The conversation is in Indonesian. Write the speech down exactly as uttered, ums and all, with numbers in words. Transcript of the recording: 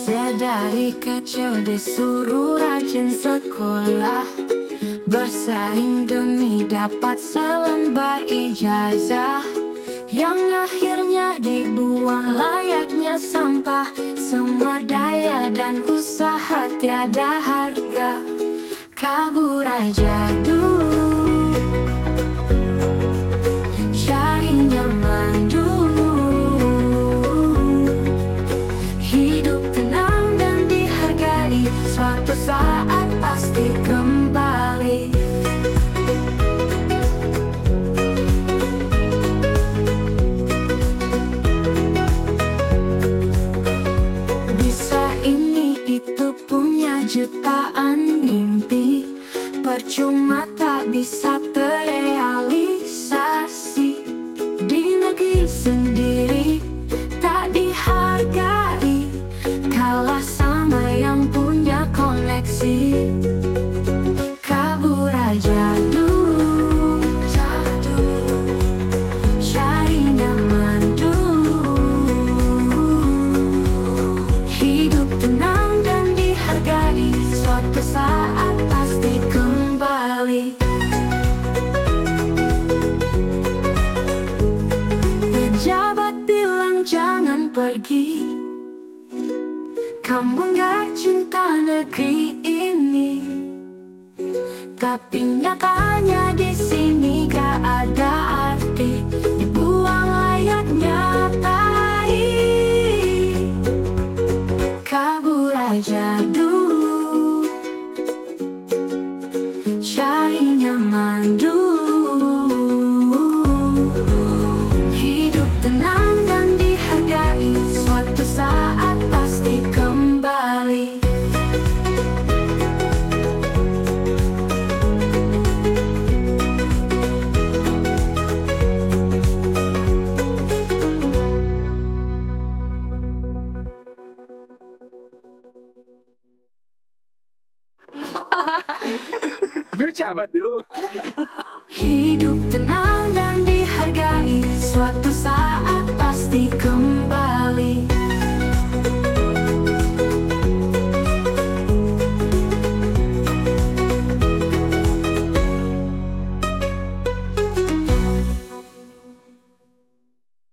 Sedari kecil disuruh rajin sekolah, bersaing demi dapat selembar ijazah, yang akhirnya dibuang layaknya sampah. Semua daya dan usaha tiada harga, kabur aja dulu, cari nyaman dulu. Hidup tenang dan dihargai, suatu saat pasti kembali. Bisa ini itu punya jutaan mimpi, percuma tak bisa terrealisasi. Di negeri sendiri tak dihargai, kalah sama yang punya koneksi. Kabur aja dulu, cari nyaman dulu. Hidup tenang dan dihargai, suatu saat pasti kembali. Pejabat bilang jangan pergi, kamu gak cinta negeri ini. Tapi nyatanya di sini gak ada arti, dibuang layaknya tai. Kabur aja dulu, cari nyaman dulu. Hidup tenang dan dihargai, suatu saat pasti kembali. Bercabat dulu. Hidup tenang dan dihargai, suatu saat